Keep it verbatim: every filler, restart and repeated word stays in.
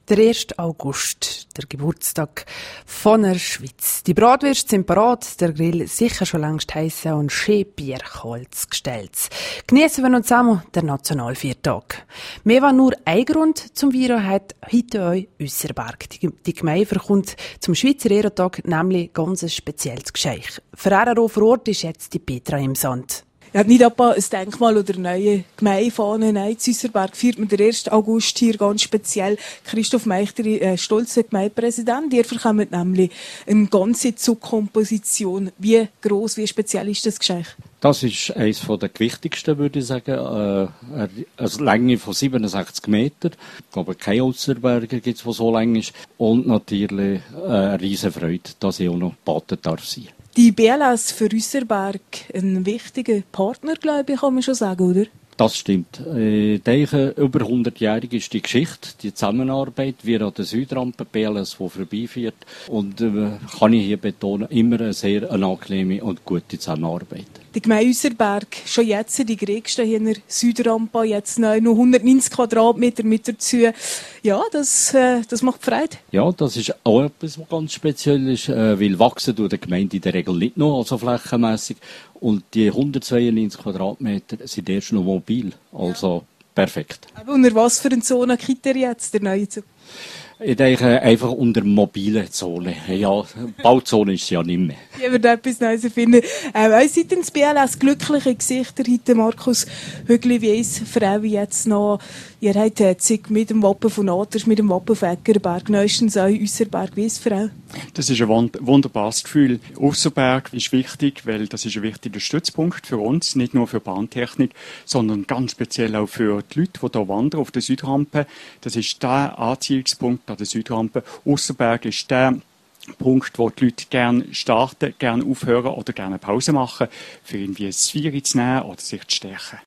Der erste August, der Geburtstag von der Schweiz. Die Bratwürste sind parat, der Grill sicher schon längst heissen und schön Bierholz gestellt. Geniessen wir noch zusammen den Nationalviertag. Mehr war nur ein Grund zum Vieren hat heute euch Uesserberg. Die, die Gemeinde verkommt zum Schweizer Ehrentag nämlich ganz ein spezielles Geschenk. Für Ehrenruf vor Ort ist jetzt die Petra im Sand. Ja, nicht etwa ein Denkmal oder eine neue Gemeindefahne. Nein, in Uesserberg feiert man den ersten August hier ganz speziell. Christoph Meichteri, äh, stolzer Gemeindepräsident. Ihr bekommt nämlich eine ganze Zugkomposition. Wie gross, wie speziell ist das Geschenk? Das ist eines der gewichtigsten, würde ich sagen. Äh, eine Länge von siebenundsechzig Meter. Ich glaube, kein Uesserberger gibt es, der so lang ist. Und natürlich äh, eine riesen Freude, dass ich auch noch Paten darf sein. Die B L S für Uesserberg ein wichtiger Partner, glaube ich, kann man schon sagen, oder? Das stimmt. Ich denke, über hundertjährig ist die Geschichte, die Zusammenarbeit. Wir an der Südrampe, B L S, die vorbeiführt. Und äh, kann ich hier betonen, immer eine sehr angenehme und gute Zusammenarbeit. Die Gemeinde Uesserberg, schon jetzt die größte hier in der Südrampe, jetzt noch hundertneunzig Quadratmeter mit dazu. Ja, das, äh, das macht Freude. Ja, das ist auch etwas, was ganz speziell ist, äh, weil wachsen tut die Gemeinde in der Regel nicht noch, also flächenmässig. Und die hundertzweiundneunzig Quadratmeter sind erst noch mobil, also ja. Perfekt. Aber unter was für eine Zone kriegt ihr jetzt, der neue Zug? Ich denke einfach unter mobile Zone. Ja, Bauzone ist es ja nicht mehr. Ich würde etwas Neues erfinden. Ähm, ihr seid ins B L S glückliche Gesichter heute, Markus Hügli, wie ist Frau jetzt noch? Ihr habt jetzt mit dem Wappen von Naters, mit dem Wappen von Eggerberg, neuestens auch Uesserberg. Wie ist Frau? Das ist ein wunderbares Gefühl. Uesserberg ist wichtig, weil das ist ein wichtiger Stützpunkt für uns, nicht nur für Bahntechnik, sondern ganz speziell auch für die Leute, die hier wandern auf der Südrampe. Das ist der Anziehungspunkt an der Südrampe. Uesserberg ist der Punkt, wo die Leute gerne starten, gerne aufhören oder gerne Pause machen, für irgendwie ein Zwiebeln zu nehmen oder sich zu stärken.